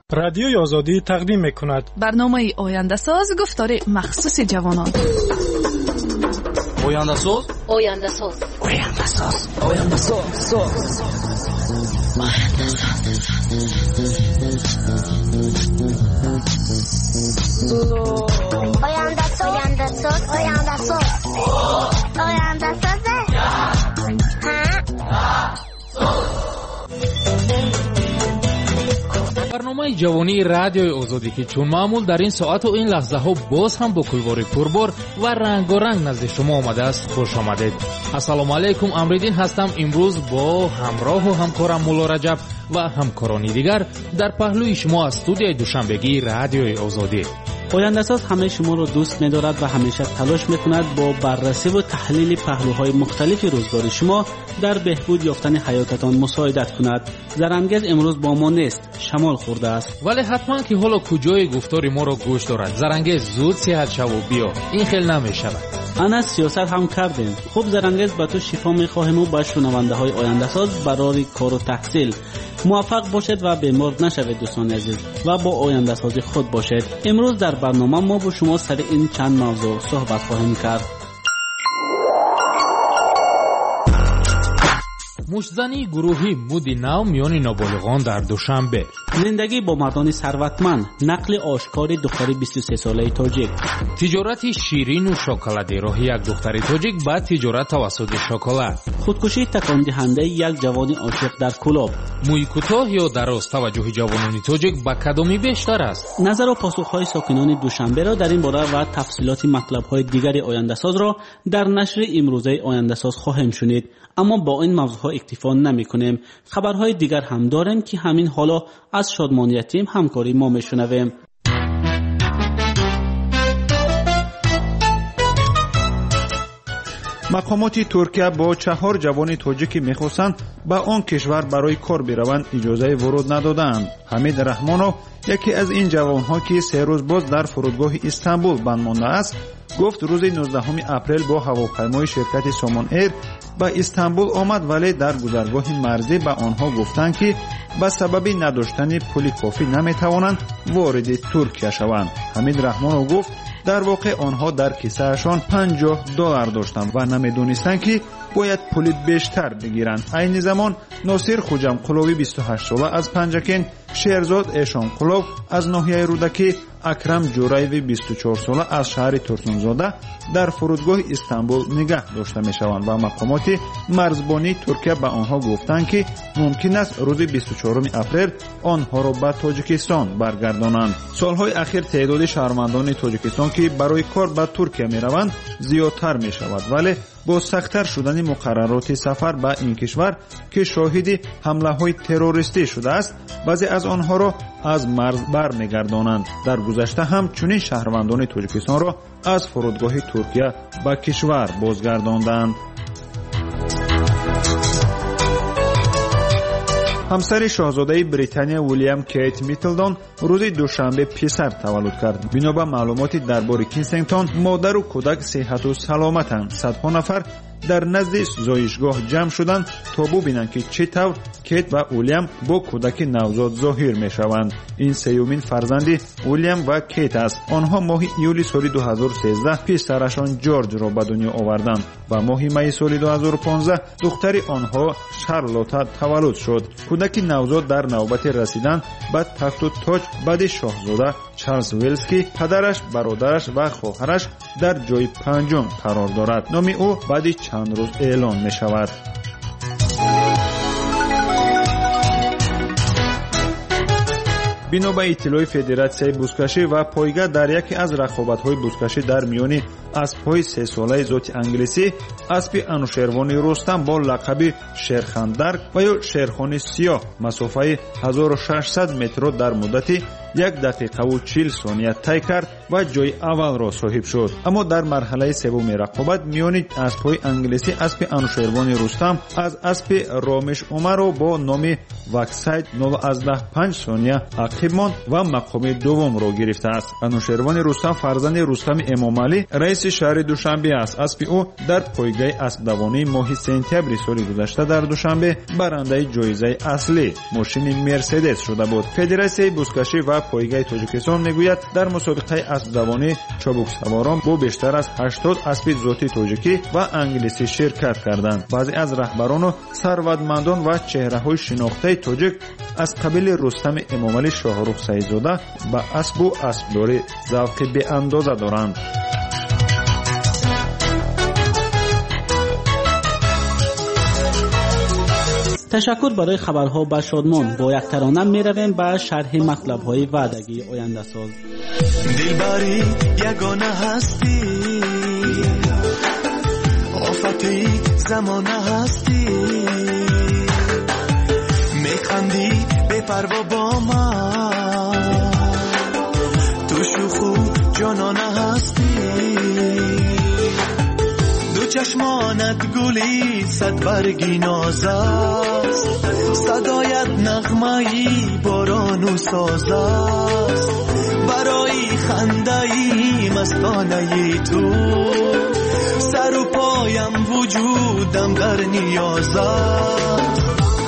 رادیوی آزادی تقدیم می‌کند برنامه آینده ساز گفتار مخصوص جوانان. آینده ساز آینده ساز آینده ساز آینده ساز آینده ساز آینده ساز آینده ساز برنامه جوانی رادیوی آزادی که چون معمول در این ساعت و این لحظه ها باز هم با کلوار پربار و رنگارنگ نزد شما آمده است. خوش آمدید. السلام علیکم، امریدین هستم. امروز با همراه و همکارم مولا رجب و همکارانی دیگر در پهلوی شما از استودیوی دوشنبگی رادیوی آزادی. آینده ساز همه شما را دوست می‌دارد و همیشه تلاش می‌کند با بررسی و تحلیل پهلوهای مختلف روزگار شما در بهبود یافتن حیاتتان مساعدت کند. زرنگز امروز با ما نیست، شمال خورده است. ولی حتما که حالا کجای گفتار ما را گوش دارد. زرنگز زود صحت شو و بیا. این خیلی نمی‌شود. انا سیاست هم کردیم. خوب زرنگز به تو شفا می‌خواهیم و با شنونده‌های آینده ساز برای کار و تحصیل موفق باشید و بیمار نشوید دوستان عزیز و با آینده سازی خود باشید. امروز در برنامه ما با شما سر این چند موضوع صحبت خواهیم کرد. مشتزنی گروهی مودی نو میان نابالغان در دوشنبه. زندگی با مردان ثروتمند، نقل آشکار دختری 23 ساله تاجیک. تجارت شیرین و شکلات راه یک دختر تاجیک با تجارت توسط شکلات. خودکشی تکان دهنده یک جوان عاشق در کلاب. موی کوتاه یا دراز توجه جوانان تاجیک با کدامی بیشتر است؟ نظر و پاسخ‌های ساکنان دوشنبه را در این باره و تفصیلات مطلب‌های دیگر آینده ساز را در نشر امروزه آینده ساز خواهیم شنید. اما با این موضوعها اکتفا نمی‌کنیم. خبرهای دیگر هم داریم که همین حالا از شادمانی تیم همکاری ما میشنویم. مقامات ترکیه با 4 جوان تاجیکی میخواستند به آن کشور برای کار بروند اجازه ورود ندادند. حمید رحمانو یکی از این جوانها که 3 روز باز در فرودگاه استانبول بند مانده است گفت روز 19 اپریل با هواپیمای شرکت سامان ایر به استانبول آمد، ولی در گذرگاه مرزی به آنها گفتند که به سبب نداشتن پول کافی نمیتوانند وارد ترکیه شوند. حمید رحمانو گفت در واقع آنها در کیسهشان $50 داشتند و نمیدونستند که باید پول بیشتر بگیرند. این زمان ناصر خوجم قلوی 28 ساله از پنجکین، شهرزاد اشان قلوب از ناحیه رودکی، اکرم جورایوی 24 ساله از شهر ترسونزاده در فرودگاه استانبول نگه داشته می شوند و مقامات مرزبانی ترکیه به آنها گفتند که ممکن است روز 24 اپریل آنها را به تاجیکستان برگردانند. سالهای اخیر تعداد شهروندان تاجیکستان که برای کار به ترکیه می روند زیادتر می شود، ولی با سخت‌تر شدن مقررات سفر به این کشور که شاهد حمله‌های تروریستی شده است، بعضی از آنها را از مرز برمیگردانند. در گذشته هم چنین شهروندان تاجیکستان را از فرودگاه ترکیه به کشور بازگرداندند. همسر شاهزاده بریتانیا ویلیام کیت میتلدون روز دوشنبه پسر تولد کرد. بنا به معلومات درباره کینسینگتون، مادر و کودک صحت و سلامتند. صدها نفر در نزد زایشگاه جمع شدند تا ببینند که چطور کیت و ویلیام با کودک نوزاد ظاهر میشوند. این سیومین فرزند ویلیام و کیت است. آنها ماه ایولی سال 2013 پسرشان جورج را به دنیا آوردند و ماه می سال 2015 دختر آنها شارلوتا تولد شد. کودک نوزاد در نوبت رسیدن به تخت و تاج بعد شاهزاده چارلز ویلز که پدرش، برادرش و خواهرش در جای 5 قرار دارد. نام او بعد چند روز اعلان می شود. بنا به اطلاع فدراسیای بزکشی و پایگاه در یکی از رقابت‌های بزکشی در میان اسب‌های 3 ساله ذات انگلیسی، اسب انوشیروان رستم با لقب شیرخاندرگ و یا شیرخان سیاه مسافه 1600 متر در مدت 1 دقیقه و 40 ثانیه طی کرد و جای اول را صاحب شد. اما در مرحله سوم رقابت میان اسب‌های انگلیسی اسب انوشیروان رستم از اسب رامش عمر را با نام وکساید 0.5 ثانیه عقب ماند و مقام دوم را گرفته است. انوشیروان رستم فرزند رستم امامعلی رئیس شهر دوشنبه است. اسب او در پایگاه اسب دوانی ماه سپتامبر سال گذشته در دوشنبه برنده جایزه اصلی ماشین مرسدس شده بود. فدراسیون بزکشی و پایگاه تاجیکستان میگوید در مسابقه اسب دوانی چابک سواران با بیشتر از 80 اسب ذاتی تاجیکی و انگلیسی شرکت کردند. بعضی از رهبران و ثروتمندان و چهره‌های شناخته تاجیک از قبیل رستم امامعلی شاهرخ سعیدزاده با اسب و اسبداری ذوق به اندازه دارند. تشکر برای خبرها با شادمان. با یک ترانه می رویم به شرح مطلب های وعدگی آینده ساز. دلبری یگانه هستی، آفتی زمانه هستی، میخندی به پروا با من، تو شوخو جانانه هستی، دو چشمانت گلی صد برگی ناز است، صدایت نغمه‌ای باران و ساز است، برای خنده‌ای مستانه تو سر و پایم وجودم در نیاز است.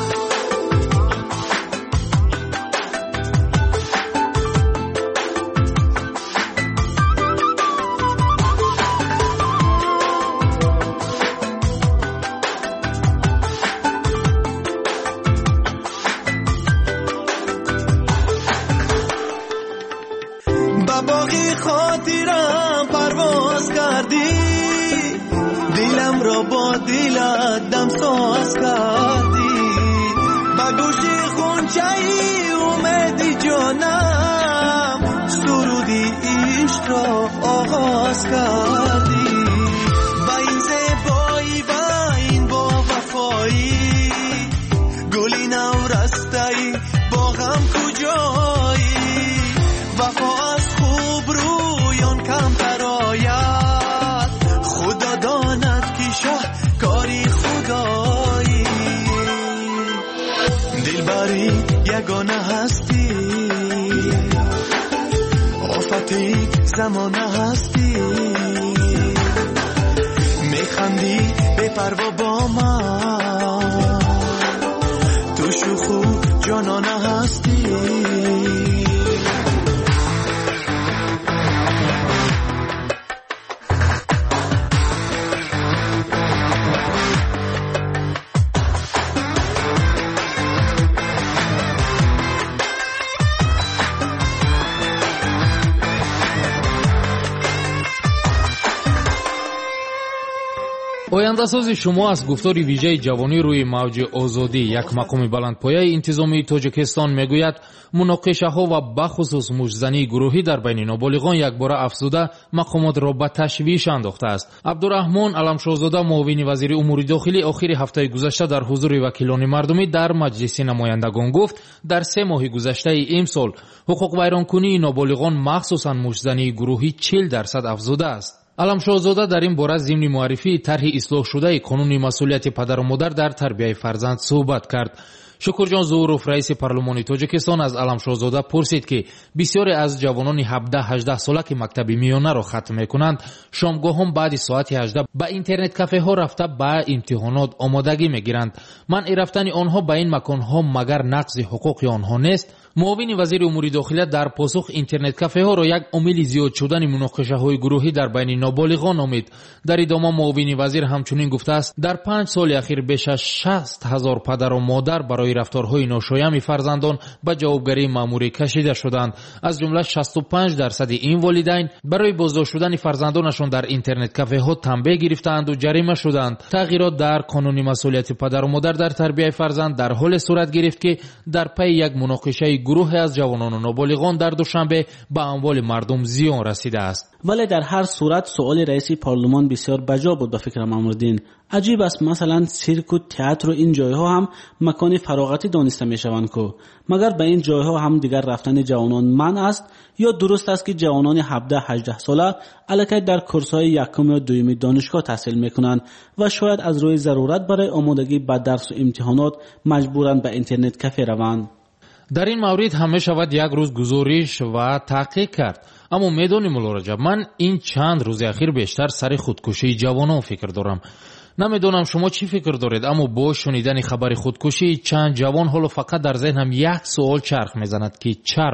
باقی خاطرم پرواز کردی، دلم را با دلت دمساز کردی، با گوشی خونچه‌ای اومدی جانم، سرودی عشق را آغاز کردی، با این زیبایی و این با وفایی، گلی نو رسته‌ای باغم کجایی، وفا از خوب رویان کم ترایت، خدا داند که شه کاری خدایی، دلبری یگانه هستی، آفتی زمانه هستی، میخندی به پروا با من، تو شوخو جانانه هستی. آینده‌ساز شما از گفتار ویژه جوانی روی موج آزادی یک مقام بلندپایه انتظامی تاجیکستان میگوید مناقشه‌ها و بخصوص مجزنی گروهی در بین نابالغان یک بار افزوده مقامات را به تشویش انداخته است. عبدالرحمن علمشاهزاده معاون وزیر امور داخلی آخر هفته گذشته در حضور وکیلان مردمی در مجلس نمایندگان گفت در 3 ماه گذشته امسال حقوق ویرانکنی نابالغان مخصوصا مجزنی گروهی 40% افزوده است. علمشاهزاده در این باره ضمن معرفی طرح اصلاح شده قانون مسئولیت پدر و مادر در تربیت فرزند صحبت کرد. شکرجان ظهورов رئیس پارلمانی تاجیکستان از علمشاهزاده پرسید که بسیاری از جوانان 17-18 ساله که مکتب میانه را ختم میکنند شامگاهان بعد ساعت 18 به اینترنت کافه ها رفته به امتحانات آمادگی میگیرند. منع رفتن آنها به این مکان ها مگر نقض حقوق آنها نیست؟ معاون وزیر امور داخلی در پاسخ اینترنت کافه ها را یک عامل زیاد شدن مناقشه های گروهی در بین نابالغان نامید. در ادامه معاون وزیر همچنین گفته است در 5 سال اخیر بیش از 60,000 پدر و مادر برای رفتارهای ناشایست فرزندان به جوابگری مأموری کشیده شدند. از جمله 65% این والدین برای بازداشت شدن فرزندانشان در اینترنت کافه ها تنبیه گرفتند و جریمه شدند. تغییرات در قانون مسئولیت پدر و مادر در تربیت فرزند در حال صورت گرفت که در پی یک مناقشه گروهی از جوانان و نابالغان در دوشنبه به اموال مردم زیان رسیده است. ولی در هر صورت سوال رئیس پارلمان بسیار بجا بود به فکر امرالدین. عجیب است مثلا سیرک و تئاتر و این جایها هم مکان فراغتی دانسته میشوند که مگر به این جایها هم دیگر رفتن جوانان منع است یا درست است که جوانان 17-18 ساله الکی در کورس‌های یکم و دوم دانشگاه تحصیل میکنند و شاید از روی ضرورت برای آمادگی به درس و امتحانات مجبورند به اینترنت کافه روند. در این مورد همه شود یک روز گزارش و تحقیق کرد. اما میدونی مولا رجب، من این چند روز اخیر بیشتر سر خودکشی جوانان فکر دارم. نمیدونم شما چی فکر دارید، اما با شنیدن خبر خودکشی چند جوان حالا فقط در ذهنم یک سوال چرخ میزند که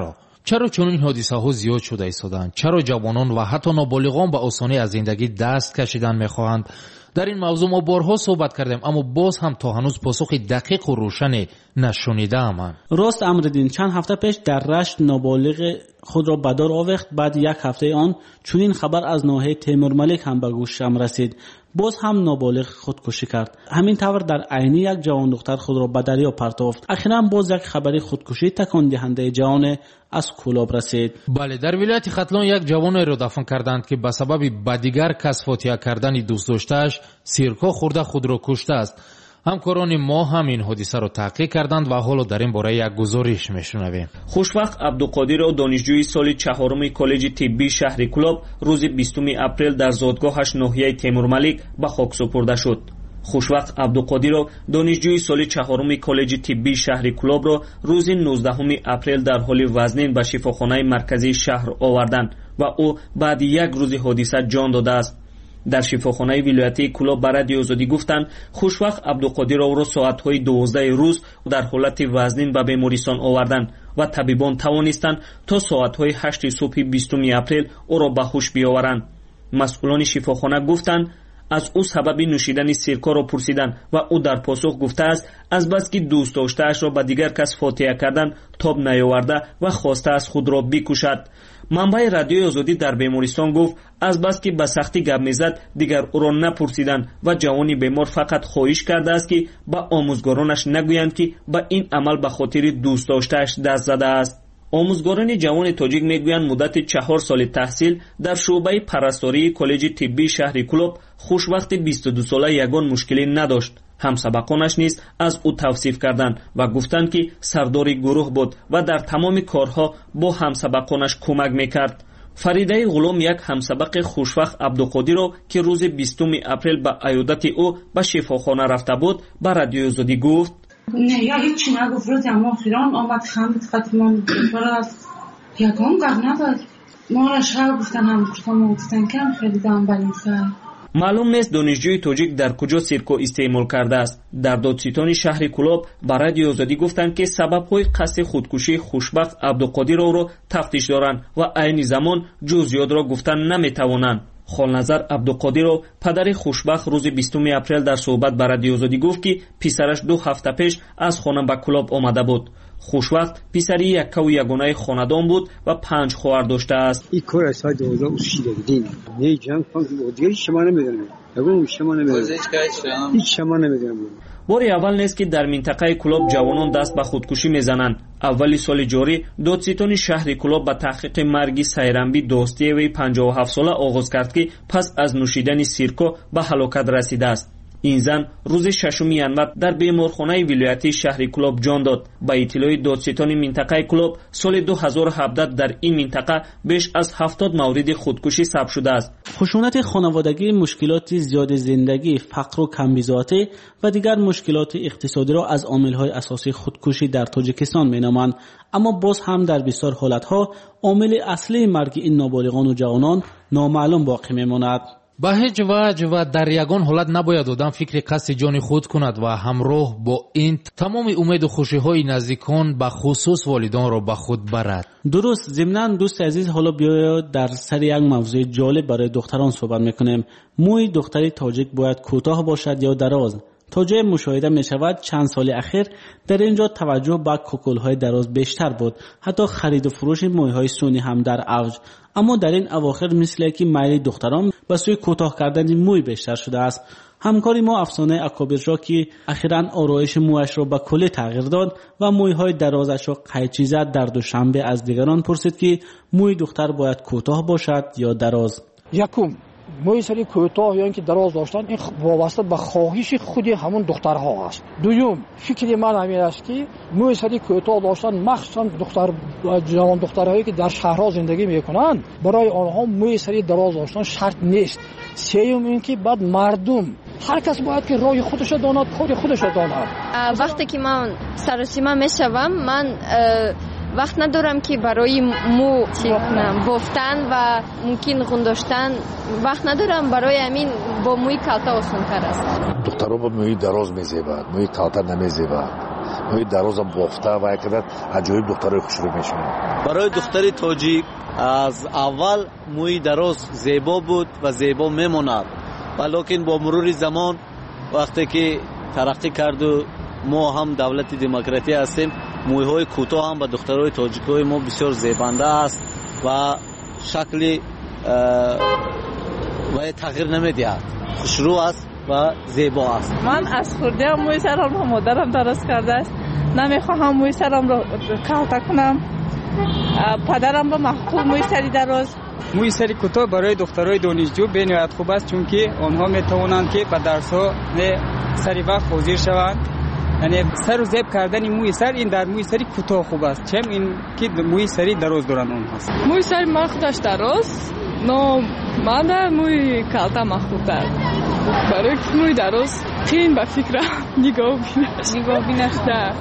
چرا چنین حادثه ها زیاد شده ایستادند؟ چرا جوانان و حتی نابالغان به آسانی از زندگی دست کشیدن میخواهند؟ در این موضوع ما بارها صحبت کردیم اما باز هم تا هنوز پاسخ دقیق و روشن نشنیدم. راست امرالدین، چند هفته پیش در رشت نابالغ خود را به دار آویخت. بعد یک هفته آن چنین خبر از ناحیه تیمورملک هم به گوشم رسید. باز هم نابالغ خودکشی کرد. همین طور در عینی یک جوان دختر خود را به دریا پرتافت. اخیراً باز یک خبر خودکشی تکان دهنده جان از کولاب رسید. بله، در ولایت ختلان یک جوان را دفن کردند که به سبب به دیگر کس فاتحه کردن دوست داشته‌اش سیرکا خورده خود را کشته است. همکاران ما هم این حادثه را تحقیق کردند و حالا در این باره یک گزارش میشنویم. خوشوقت عبدالقادر و دانشجوی سال چهارم کالج طبی شهر کلاب روز 20 اپریل در زادگاهش ناحیه تیمورملک به خاک سپرده شد. خوشوقت عبدالقادر و دانشجوی سال چهارم کالج طبی شهر کلاب را روز 19 اپریل در حال وزنین به شفاخانه مرکزی شهر آوردند و او بعد یک روز حادثه جان داده است. در شفاخانه ولایتی کلاب به رادیو آزادی گفتند خوشوقت عبدالقادر او را ساعت‌های 12 روز در حالت وزنین به بیمارستان آوردند و طبیبان توانستند تا ساعت‌های 8 صبح 20 اپریل او را به هوش بیاورند. مسئولان شفاخانه گفتند از او سبب نوشیدن سیرکا را پرسیدند و او در پاسخ گفته است از بس که دوست داشته‌اش را به دیگر کس فاتحه کردن تاب نیاورده و خواسته است خود را بکشد. منبع رادیوی آزادی در بیمارستان گفت از بس که به سختی گپ میزد دیگر او را نپرسیدند و جوانی بیمار فقط خواهش کرده است که به آموزگارانش نگویند که به این عمل به خاطر دوست داشته‌اش دست زده است. آموزگاران جوان تاجیک میگویند مدت 4 سال تحصیل در شعبه پرستاری کالج طبی شهر کلاب خوشوقت 22 ساله یگان مشکلی نداشت. همسبقانش نیز از او توصیف کردند و گفتند که سردار گروه بود و در تمام کارها با همسبقانش کمک میکرد. فریده غلام یک همسبق خوشوقت عبدالقادر را که روز 20 اپریل به عیادت او به شفاخانه رفته بود به رادیو آزادی گفت نه یا هیچی نگفت. روز اما آخران آمد خمید خطمان برای از یکان کار نداد. ما را شب گفتن هم گفتن کم خیلی دام بلین سر. معلوم نیست دانشجوی تاجیک در کجا سیرکو استعمال کرده است. در دادستان شهر کلاب به رادیو آزادی گفتند که سبب‌های قصد خودکشی خوشبخت عبدالقادر را تفتیش دارند و عین زمان جزئیات را گفتن نمیتوانند. خالنظر عبدالقادر و پدر خوشبخت روز 20 اپریل در صحبت به رادیو آزادی گفت که پسرش 2 هفته پیش از خانه به کلاب آمده بود. خوشوقت پسری یک و یگانه خاندان بود و 5 خواهر داشته است. این کار از 2030 دیدیم. نه جنگ دیگه شما نمیدونم. اگه شما نمیدونم. هیچ شما نمیدونم. باری اول نیست که در منطقه کلاب جوانان دست به خودکشی میزنند. اولی سال جاری دادستان شهر کلاب به تحقیق مرگ سیرنبی دوستی وی 57 ساله آغاز کرد که پس از نوشیدن سیرکو به هلاکت رسیده است. این زن روز 6 ژانویه در بیمارخانه ولایتی شهر کلاب جان داد. با اطلاع دادستان منطقه کلاب سال 2017 در این منطقه بیش از 70 مورد خودکشی ثبت شده است. خشونت خانوادگی، مشکلات زیاد زندگی، فقر و کمبزاعتی و دیگر مشکلات اقتصادی را از عامل‌های اساسی خودکشی در تاجیکستان می‌نامند. اما باز هم در بسیار حالت‌ها عامل اصلی مرگ این نابالغان و جوانان نامعلوم باقی می‌ماند. به هیچ وجه و در یگان حالت نباید آدم فکر قصد جان خود کند و همراه با این تمام امید و خوشی‌های نزدیکان به خصوص والدان را به خود برد. درست. ضمناً دوست عزیز حالا بیاید در سر یک موضوع جالب برای دختران صحبت میکنیم. موی دختری تاجیک باید کوتاه باشد یا دراز؟ تا جای مشاهده می شود چند سال اخیر در اینجا توجه به کوکول‌های دراز بیشتر بود. حتی خرید و فروش موی‌های سونی هم در اوج. اما در این اواخر مثل که میل دختران به سوی کوتاه کردن موی بیشتر شده است. همکاری ما افسانه اکابرشا که اخیراً آرایش مویش را به کلی تغییر داد و مویهای درازش را قیچی زد، در دوشنبه از دیگران پرسید که موی دختر باید کوتاه باشد یا دراز. یکم موی سری کوتاه یا اینکه دراز داشتن این وابسته به خواهش خود همون دخترها است. دوم فکر من همین است که موی سری کوتاه داشتن مخصوصا جوان دخترهایی که در شهرها زندگی میکنند برای آنها موی سری دراز داشتن شرط نیست. سوم اینکه بعد مردم هر کس باید که راه خودش را داند، کار خودش را داند. وقتی که من سرسیمه میشوم من وقت ندارم که برای مو بافتن و ممکن گنداشتن وقت ندارم، برای همین با موی کالتا آسان‌تر است. دخترها با موی دراز میزیبند، موی کالتا نمیزیبند. موی دراز هم بافته و یکدر عجایب دخترای خوشرو میشوند. برای دختر تاجیک از اول موی دراز زیبا بود و زیبا میماند، ولیکن با مرور زمان وقتی که ترقی کرد و ما هم دولت دموکراتی هستیم، مویهای کوتاه هم به دخترای تاجیکای ما بسیار زیبنده است و شکل و تغییر نمیدهد، خوشرو است و زیبا است. من از خورده موی سرم رو مادرم درست کرده است، نمیخواهم موی سرم رو کالتا کنم. پدرم با محکوم موی سری دراز. موی سری کوتاه برای دخترای دانشجو به نهایت خوب است، چون که آنها میتوانند که به درس‌ها سری وقت حاضر شوند. یعنی سر و زیب کردن موی سر این در موی سری کوتاه خوب است، چون این که موی سری دراز دارن اونهاست. موی سری من خودش دراز، نه من در موی کالتا مخوب‌تر. برای موی دراز خیلی به فکر نگاه بینش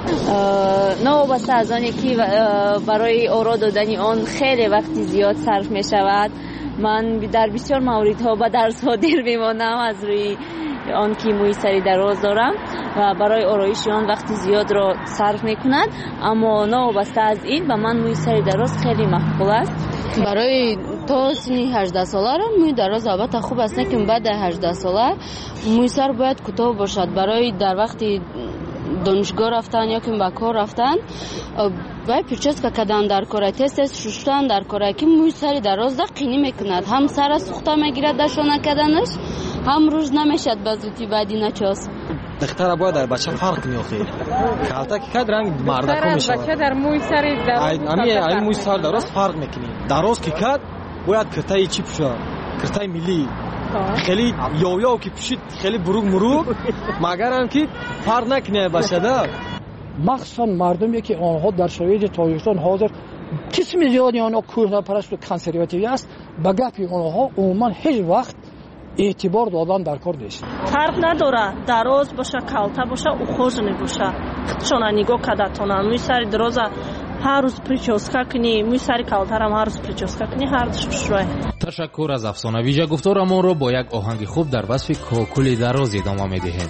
نه وابسته از آنی که برای آرا دادن آن خیلی وقتی زیاد صرف می شود. من در بسیار موردها به درس ها دیر میمانم از روی آن که موی سری دراز دارم و برای آرایش آن وقتی زیاد را صرف میکنند، اما نه وابسته از این به من موی سری دراز خیلی مقبول است. برای تا سن 18 ساله را موی دراز البته خوب است، که بعد 18 ساله موی سر باید کوتاه باشد. برای در وقتی دانشگاه رفتن یا که به کار رفتن و پیچسکا کردن در کار، تست شستن در کار که موی سر دراز قینی میکند، هم سر سوخته میگیرد در شانه کردنش، هم روز نمیشد بزودی بعدی نچاس. دختر باید در بچه فرق میاخه. کالتا که کد رنگ مردکو میشه. بچه در موی سر دراز این موی سر دراز فرق میکنی. دراز که کد باید کرتای چی پوشه، کرتای ملی. خیلی یاو که پوشید خیلی بروگ مروگ مگر هم که فرق نکنه بچه در. مخصوصا مردمی که آنها در شرایط تاجیکستان حاضر قسم زیادی آنها کورتا پرست و کنسرواتیوی است، به گپ آنها عموما هیچ وقت اعتبار دادن در کار نیست. فرق نداره دراز باشه کالتا باشه او خوش نباشه، شما نگاه کردتونن موی سر دراز هر روز پریچوسکا کنی، موی سر کالتا هم هر روز پریچوسکا کنی، هر روز شوی. تشکر از افسانه ویژه گفتارمون رو با یک آهنگ خوب در وصف کاکل دراز ادامه میدهیم.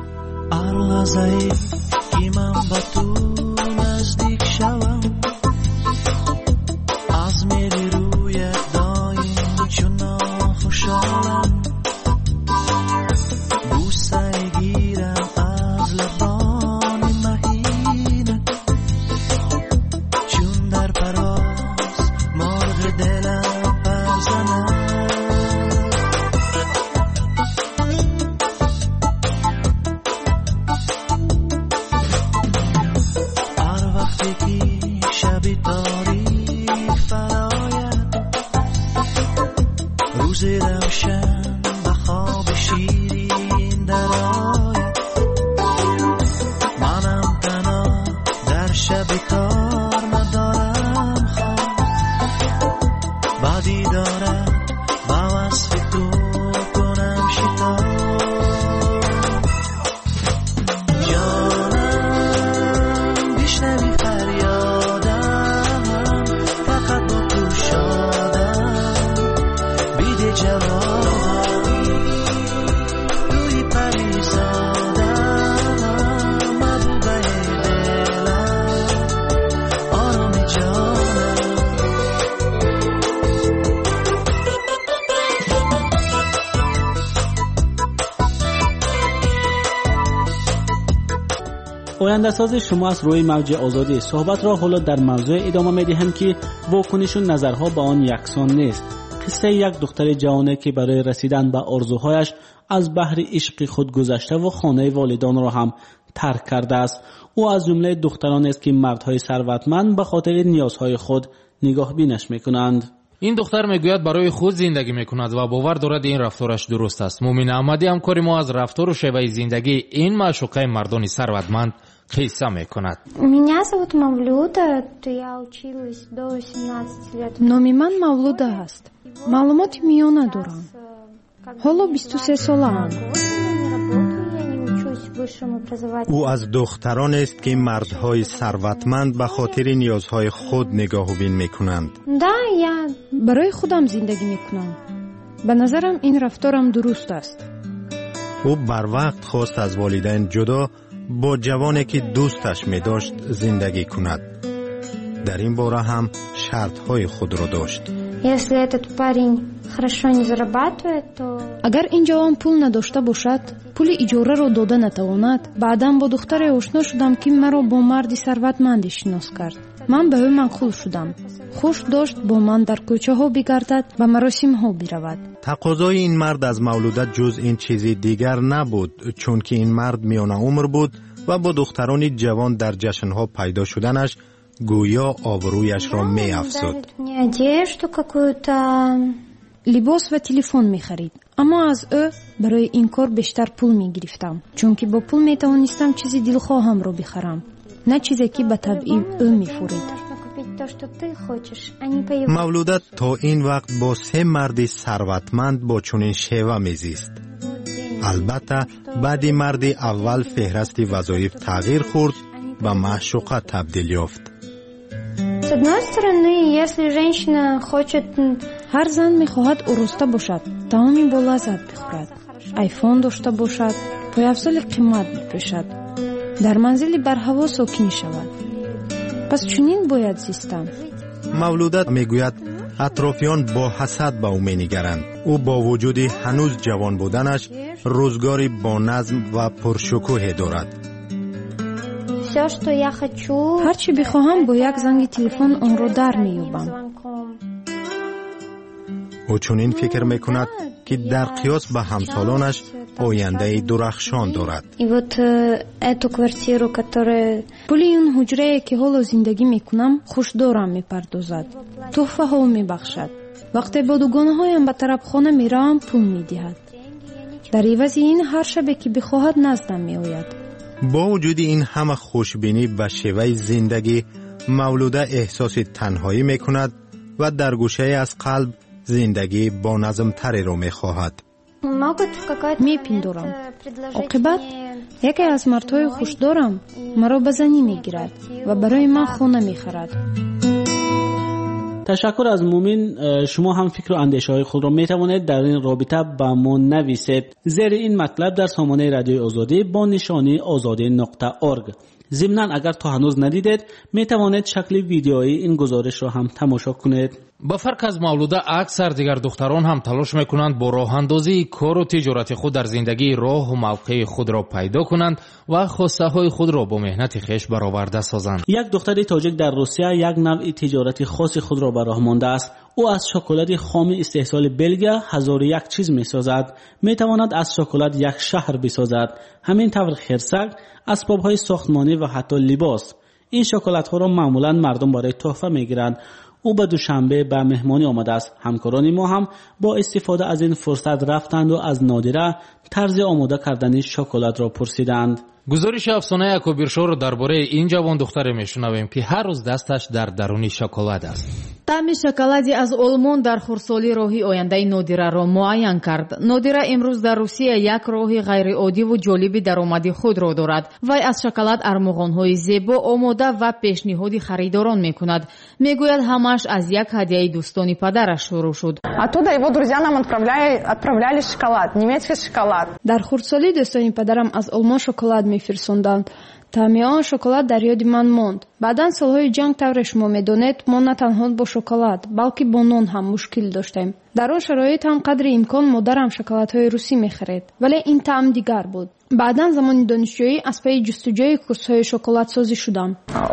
لحظه‌ای که من با تو نزدیک شوم، از میری روی دایم چون خوشحالم، بوسه گیرم از لبان مهینه، چون در پراز مرغ دلم بزنم. هر وقتی که شبی تاریک فراید، روزی روشن به خواب شیرین درآید، منم تنها در شب تار ندارم خواب، بعدی دارم با وصف تو کنم شتاب. جانم بشنوی فریادم، فقط با تو شادم، بیده جوابم روی پریزادم، محبوبه دلم آرام جانم. آینده ساز شما از روی موج آزادی صحبت را حالا در موضوع ادامه میدهم که واکنش و نظرها با آن یکسان نیست. قصه یک دختر جوانه که برای رسیدن به آرزوهایش از بحر عشق خود گذشته و خانه والدان را هم ترک کرده است. او از جمله دخترانی است که مردهای ثروتمند به خاطر نیازهای خود نگاه بینش میکنند. این دختر میگوید برای خود زندگی میکند و باور دارد این رفتارش درست است. مومن احمدی همکار ما از رفتار و شیوه زندگی این معشوقه مردان ثروتمند قصه میکند. Меня зовут Мавлюда, я училась до 18 лет. نام من مولوده است. معلومات میانه دارم. حالا 23 ساله‌ام. او از دختران است که مردهای ثروتمند به خاطر نیازهای خود نگاه و بین میکنند. برای خودم زندگی میکنم. به نظرم این رفتارم درست است. او بر وقت خواست از والدین جدا با جوانی که دوستش می داشت زندگی کند. در این باره هم شرطهای خود را داشت. اگر این جوان پول نداشته باشد، پول اجاره را داده نتواند، بعداً با دختر آشنا شدم که مرا با مردی ثروتمندی شناس کرد. من به او مقبول شدم. خوش داشت با من در کوچه ها بگردد و مراسم ها برود. تقاضای این مرد از مولوده جز این چیزی دیگر نبود، چون که این مرد میانه عمر بود و با دختران جوان در جشنها پیدا شدنش گویا آبرویش را می افزود. لباس و تلفن می خرید، اما از او برای این کار بیشتر پول می گرفتم، چون که با پول می توانستم چیزی دلخواهم را بخرم، نه چیزی که به طبع او می فورید. مولوده تا این وقت با 3 مرد ثروتمند با چنین شیوه میزیست. البته بعد مرد اول فهرست وظایف تغییر خورد و معشوقه تبدیل یافت. هر زن میخواهد آراسته باشد، طعامی با لذت بخورد، آیفون داشته باشد، پایافزال قیمت بپوشد، در منزل بر هوا ساکن شود. پس چنین باید زیستم. مولوده میگوید اطرافیان با حسد به او مینگرند. او با وجود هنوز جوان بودنش روزگاری با نظم و پرشکوه دارد. هرچی بخواهم با یک زنگ تلفن آن را در می‌یابم. او چنین فکر میکند که در قیاس به همسالانش آینده درخشان دارد. پولی اون حجره که حالا زندگی میکنم خوشدارم میپردازد، تحفه ها میبخشد. وقتی با دوگانه هایم به طرف خانه میروم پول میدهد. در عوض این هر شب که بخواهد نزدم میآید. با وجود این همه خوشبینی و شیوه زندگی، مولوده احساس تنهایی میکند و در گوشه از قلب زندگی با نظم تری رو میخواهد. میپندارم عاقبت یکی از مردهای خوشدارم مرا به زنی میگیرد و برای من خانه میخرد. تشکر از مومن. شما هم فکر و اندیشه های خود را می توانید در این رابطه با ما نویسید زیر این مطلب در سامانه رادیوی آزادی با نشانی azadi.org. ضمناً اگر تا هنوز ندیدید می توانید شکل ویدیویی این گزارش را هم تماشا کنید. با فرق از مولوده اکثر دیگر دختران هم تلاش میکنند با راه اندازی کار و تجارت خود در زندگی راه و موقع خود را پیدا کنند و خواسته های خود را با مهنت خویش برآورده سازند. یک دختر تاجیک در روسیه یک نوع تجارت خاص خود را به راه مانده است. او از شکلات خام استحصال بلژ 1001 چیز می سازد. می تواند از شکلات یک شهر بسازد. همین طور خرسک، اسباب های ساختمانی و حتی لباس. این شکلات ها را معمولا مردم برای تحفه می گیرند. او به دوشنبه به مهمانی آمده است. همکاران ما هم با استفاده از این فرصت رفتند و از نادره طرز آماده کردن شکلات را پرسیدند. گزارش افسانه اکوبیرشو را درباره این جوان دختر میشنویم که هر روز دستش در درونی شکلات است. طعم شکلاتی از آلمان در خردسالی راهی آینده نادره را معین کرد. نادره امروز در روسیه یک راه غیر عادی و جالب درآمدی خود را دارد. وی از شکلات ارمغان‌های زیبا آماده و پیشنهاد خریداران میکند. میگوید همش از یک هدیه دوستانی پدرش شروع شد. Оттуда его друзья нам отправляли шоколад, немецкий шоколад. در خردسالی دوستان پدرم از آلمان شکلات میفرستادند. طعم آن شکلات در یاد من ماند. баъдан солҳои ҷанг тавре шумо медонед мо на танҳо бо шоколад балки бо нон ҳам мушкил доштем. дар он шароит ҳам қадри имкон модарам шоколадҳои русӣ мехаред, вале ин таъм дигар буд. баъдан замони донишҷӯӣ аз паи ҷустуҷӯи курсҳои шоколадсозӣ шудам.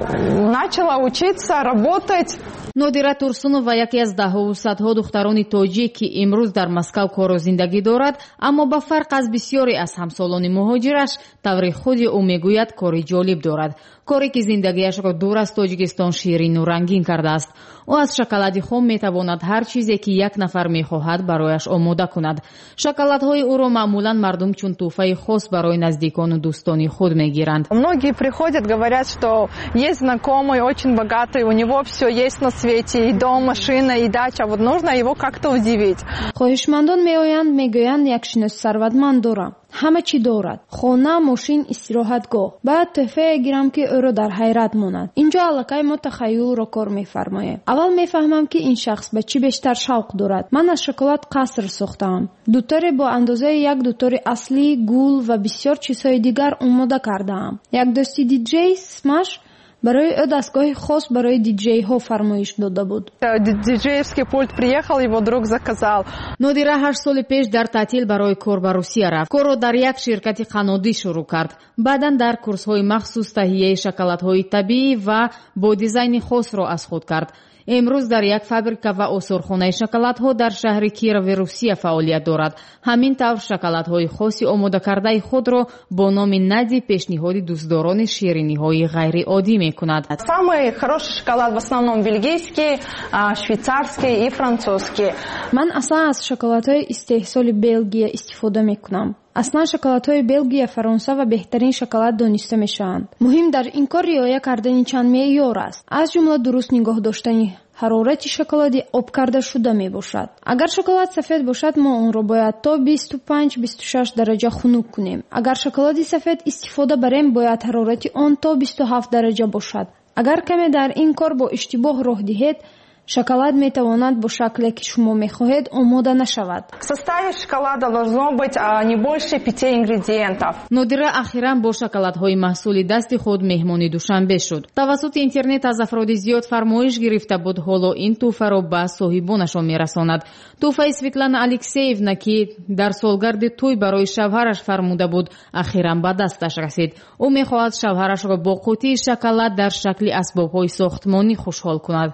Начала учиться, работать. нодира турсунова яке аз даҳову садҳо духтарони тоҷик ки имрӯз дар Москав кору зиндагӣ дорад, аммо ба фарқ аз бисёре аз ҳамсолони муҳоҷираш таври худи ӯ мегӯяд кори ҷолиб дорад. коре ки зиндагиашро дур аз Тоҷикистон ширину рангин кардааст. ӯ аз шоколади хом метавонад ҳар чизе ки як нафар мехоҳад барояш омода кунад. шоколадҳои ӯро маъмулан мардум чун тӯҳфаи хос барои наздикону дӯстони худ мегиранд. Многие приходят, говорят, что есть знакомый очень богатый, у него все есть на свете, и дом, машина, и дача, вот нужно его как-то удивить. хоҳишмандон меоянд мегӯянд як шиноси сарватманд дорам. ҳама чӣ дорад: хона, мошин, истироҳатгоҳ. баъд тӯҳфае гирам ки ӯро дар ҳайрат монад. инҷо аллакай мо тахаюлро кор мефармоем. аввал мефаҳмам ки ин шахс ба чӣ бештар шавқ дорад. ман аз шоколад қаср сохтаам. дутори бо андозаи як дутори аслӣ, гул ва бисёр чизҳои дигар омода кардаам. як дӯсти диджей Смаш барои ӯ дастгоҳи хос барои диджейҳо фармоиш дода буд. Диджеевский пульт приехал, его друг заказал. нодира 8 соли пеш дар таътил барои кор ба Русия рафт. корро дар як ширкати қаннодӣ шурӯъ кард. баъдан дар курсҳои махсус таҳияи шоколадҳои табиӣ ва бо дизайни хосро аз худ кард. امروز در یک فابریکا و عصرخانه شکلات‌ها در شهر کیروی روسیه فعالیت دارد. همین طور شکلات‌های خاصی آماده کرده خود را با نام ندی پیشنهاد دوستداران شیرینی‌های غیر عادی می‌کند. Самый хороший шоколад в основном бельгийский, швейцарский и французский. من اصلا از شکلات‌های استحصال بلژیک استفاده می‌کنم. اصلا شکلات‌های بلژیک، فرانسه و بهترین شکلات دانسته می‌شوند. مهم در این کار رعایت کردن چند معیار است. از جمله درست نگاه داشتن حرارت شکلات آب کرده شده می باشد. اگر شکلات سفید باشد ما اون را باید تا 25-26 درجه خنک کنیم. اگر شکلات سفید استفاده بریم باید حرارت آن تا 27 درجه باشد. اگر کمی در این کار با اشتباه راه دهید шоколад метавонад бо шакле ки шумо мехоҳед омода нашавад. В составе шоколада должно быть не больше 5 ингредиентов. нодира ахиран бо шоколадҳои маҳсули дасти худ меҳмони душанбе шуд. тавассути интернет аз афроди зиёд фармоиш гирифта буд ҳоло ин тӯҳфаро ба соҳибонашон мерасонад. тӯҳфаи Светлана Алексеевна ки дар солгарди тӯй барои шавҳараш фармуда буд ахиран ба дасташ расид. ӯ мехоҳад шавҳарашро бо қутии шоколад дар шакли асбобҳои сохтмонӣ хушҳол кунад.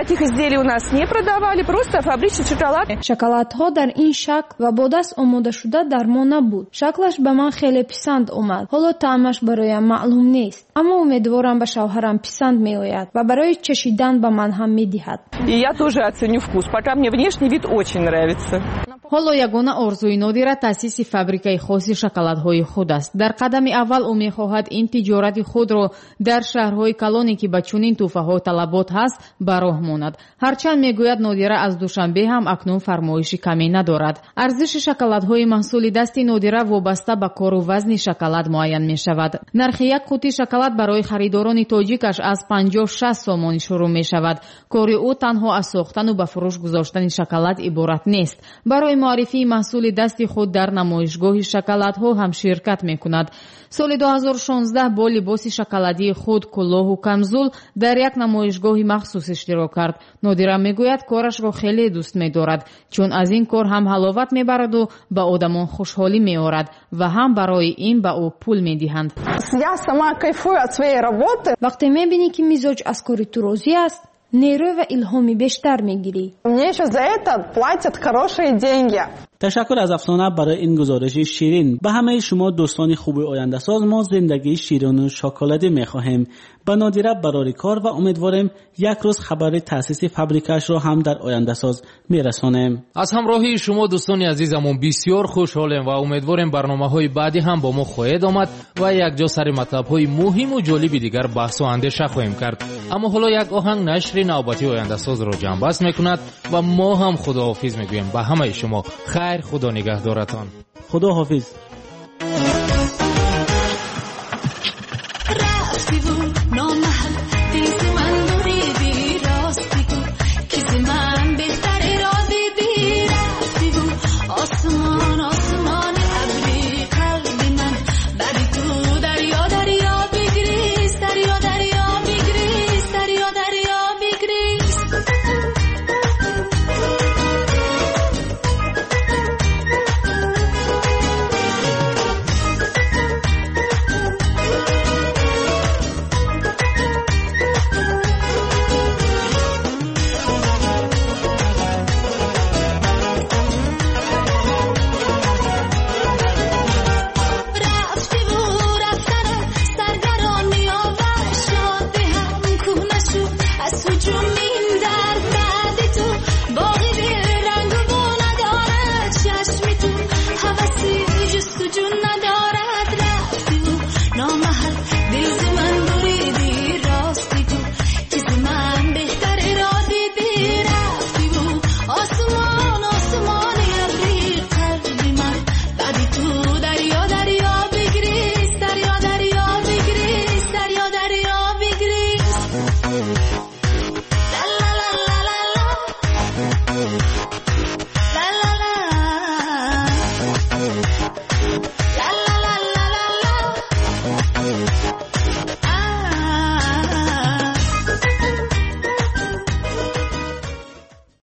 У нас не продавали, просто фабричный шоколад. Шоколадҳо дар ин шакл ва бо даст омода шуда дар мо набуд. Шаклаш ба ман хеле писанд омад. ҳоло таъмаш бароям маълум нест, аммо умедворам ба шавҳарам писанд меояд ва барои чашидан ба ман ҳам медиҳад. И я тоже оценю вкус, пока мне внешний вид очень нравится. ҳоло ягона орзуи нодира таъсиси фабрикаи хоси шоколадҳои худ аст. дар қадами аввал ӯ мехоҳад ин тиҷорати худро дар шаҳрҳои калоне ки ба чунин тӯҳфаҳо талабот ҳаст ба роҳ монад. ҳарчанд мегӯяд нодира аз душанбе ҳам акнун фармоиши каме надорад. арзиши шоколадҳои маҳсули дасти нодира вобаста ба кору вазни шоколад муайян мешавад. нархи як қутии шоколад барои харидорони тоҷикаш аз 50-60 сомонӣ шурӯъ мешавад. кори ӯ танҳо аз сохтану ба фурӯш гузоштани шоколад иборат нест. барои муаррифии маҳсули дасти худ дар намоишгоҳи шоколадҳо ҳам ширкат мекунад. соли 2016 бо либоси шоколадии худ кӯлоҳу камзул дар як намоишгоҳи махсус иштирок кард. нодира мегӯяд корашро хеле дӯст медорад, чун аз ин кор ҳам ҳаловат мебараду ба одамон хушҳолӣ меорад ва ҳам барои ин ба ӯ пул медиҳанд. Я сама кайфую от своей работы. вақте мебинӣ ки мизоҷ аз кори ту розӣ аст, нерӯ ва илҳоми бештар мегирӣ. Мне еще за это платят хорошие деньги. تشکر از افسانه برای این گزارش شیرین. به همه شما دوستان خوب آینده ساز ما زندگی شیرین و شکلاتی میخواهیم. با نادره برای کار و امیدواریم یک روز خبر تأسیس فابریکش را هم در آینده ساز میرسانیم. از همراهی شما دوستان عزیزمون بسیار خوشحالیم و امیدواریم برنامه‌های بعدی هم با ما خواهید آمد و یک جا سر مطلب‌های مهم و جالب دیگر بحث و اندیشه خواهیم کرد. اما حالا یک آهنگ نشر نوبتی آینده ساز را جنببست میکند و ما هم خداحافظ میگوییم. به همه شما خیر، خدا نگهدارتان. خدا حافظ.